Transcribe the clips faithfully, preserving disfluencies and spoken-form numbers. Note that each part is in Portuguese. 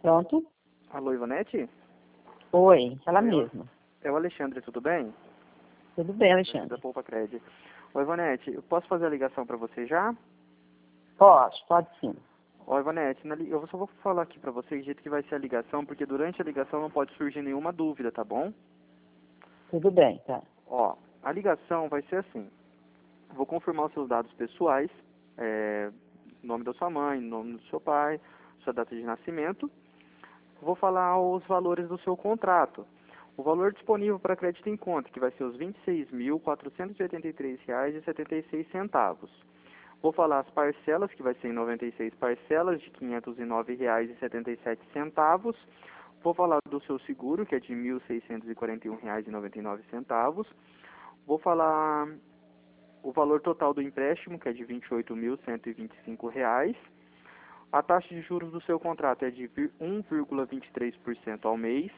Pronto? Alô, Ivonete? Oi, ela Oi, mesma. É o Alexandre, tudo bem? Tudo bem, Da Alexandre? Poupa Cred. Oi, Ivonete, eu posso fazer a ligação para você já? Pode, pode sim. Oi, Ivonete, na li- eu só vou falar aqui para você o jeito que vai ser a ligação, porque durante a ligação não pode surgir nenhuma dúvida, tá bom? Tudo bem, tá. Ó, a ligação vai ser assim. Vou confirmar os seus dados pessoais, é, nome da sua mãe, nome do seu pai, sua data de nascimento. Vou falar os valores do seu contrato. O valor disponível para crédito em conta, que vai ser os vinte e seis mil, quatrocentos e oitenta e três reais e setenta e seis centavos. Vou falar as parcelas, que vai ser em noventa e seis parcelas de quinhentos e nove reais e setenta e sete centavos. Vou falar do seu seguro, que é de mil seiscentos e quarenta e um reais e noventa e nove centavos. Vou falar o valor total do empréstimo, que é de vinte e oito mil, cento e vinte e cinco reais. A taxa de juros do seu contrato é de um vírgula vinte e três por cento ao mês.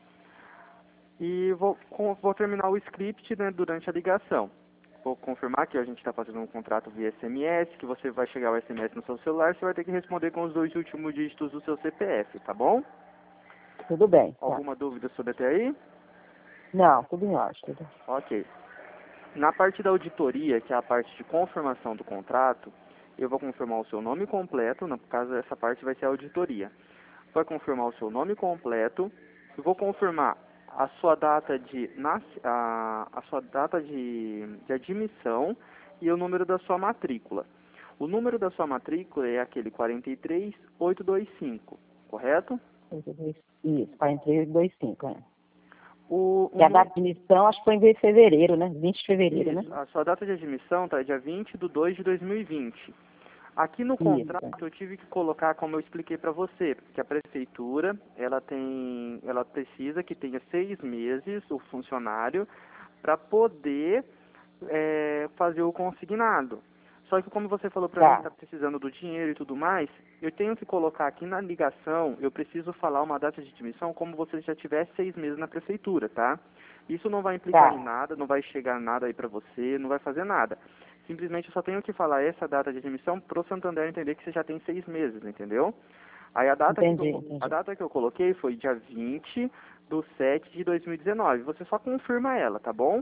E vou, com- vou terminar o script, né, durante a ligação. Vou confirmar que a gente está fazendo um contrato via S M S, que você vai chegar o S M S no seu celular, você vai ter que responder com os dois últimos dígitos do seu C P F, tá bom? Tudo bem, tá. Alguma dúvida sobre até aí? Não, tudo em ordem. Tudo. Ok. Na parte da auditoria, que é a parte de confirmação do contrato, eu vou confirmar o seu nome completo, no caso essa parte vai ser a auditoria. Vai confirmar o seu nome completo, eu vou confirmar a sua data de nas, a, a sua data de, de admissão e o número da sua matrícula. O número da sua matrícula é aquele quatro três oito dois cinco, correto? Isso, quarenta e três, vinte e cinco, é. O, E o a nu- data de admissão, acho que foi em fevereiro, né? vinte de fevereiro, Isso, né? a sua data de admissão está dia vinte de dois de dois mil e vinte. Aqui no Isso. contrato eu tive que colocar, como eu expliquei para você, que a prefeitura ela tem, ela precisa que tenha seis meses o funcionário para poder é, fazer o consignado. Só que como você falou para mim que Tá, está precisando do dinheiro e tudo mais, eu tenho que colocar aqui na ligação, eu preciso falar uma data de admissão como você já tivesse seis meses na prefeitura, tá? Isso não vai implicar em tá. nada, não vai chegar nada aí para você, não vai fazer nada. Simplesmente eu só tenho que falar essa data de admissão pro Santander entender que você já tem seis meses, entendeu? Aí a data, que Entendi, eu, a entendi. data que eu coloquei foi dia vinte do sete de dois mil e dezenove. Você só confirma ela, tá bom?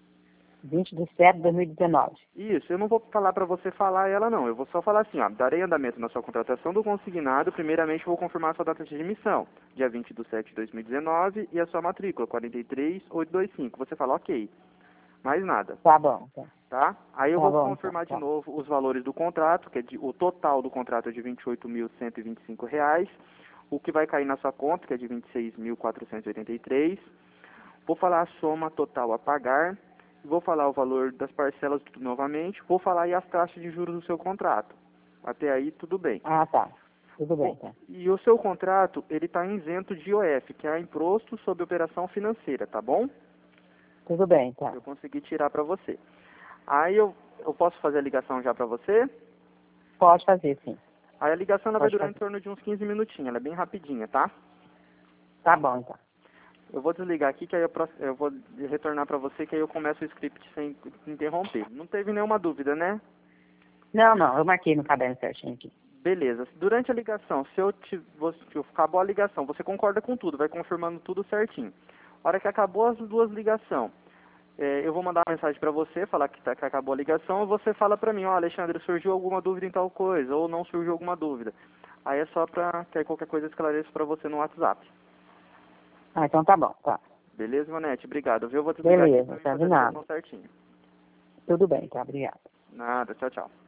vinte de setembro de dois mil e dezenove. Isso, eu não vou falar para você falar ela não, eu vou só falar assim, ó, darei andamento na sua contratação do consignado, primeiramente vou confirmar a sua data de admissão, dia vinte do sete de dois mil e dezenove, e a sua matrícula, quatro três oito dois cinco, você fala ok, mais nada, Tá bom, tá. tá? Aí eu Tá vou bom, então, confirmar de tá. novo os valores do contrato, que é de, o total do contrato é de vinte e oito mil cento e vinte e cinco reais, o que vai cair na sua conta, que é de vinte e seis mil quatrocentos e oitenta e três. Vou falar a soma total a pagar, vou falar o valor das parcelas tudo novamente, vou falar aí as taxas de juros do seu contrato. Até aí tudo bem. Ah, tá. Tudo bem, Bom, tá. e o seu contrato, ele está isento de I O F, que é Imposto sobre Operação Financeira, tá bom? Tudo bem, tá. Eu consegui tirar para você. Aí eu, eu posso fazer a ligação já para você? Pode fazer, sim. Aí a ligação ela vai Pode durar em fazer. torno de uns quinze minutinhos, ela é bem rapidinha, tá? Tá bom, então. Eu vou desligar aqui, que aí eu, pro- eu vou retornar para você, que aí eu começo o script sem interromper. Não teve nenhuma dúvida, né? Não, não, eu marquei no caderno certinho aqui. Beleza. Durante a ligação, se eu te, você, se acabou a ligação, você concorda com tudo, vai confirmando tudo certinho. A hora que acabou as duas ligações, é, eu vou mandar uma mensagem para você, falar que, tá, que acabou a ligação, e você fala para mim, ó, Alexandre, surgiu alguma dúvida em tal coisa, ou não surgiu alguma dúvida. Aí é só para que aí qualquer coisa eu esclareço para você no WhatsApp. Ah, então tá bom, tá. Beleza, Ivonete? Obrigado, viu? Eu vou desligar aqui para Beleza, mim tá de fazer a nada. ligação certinho. Tudo bem, tá, obrigado. Nada, tchau, tchau.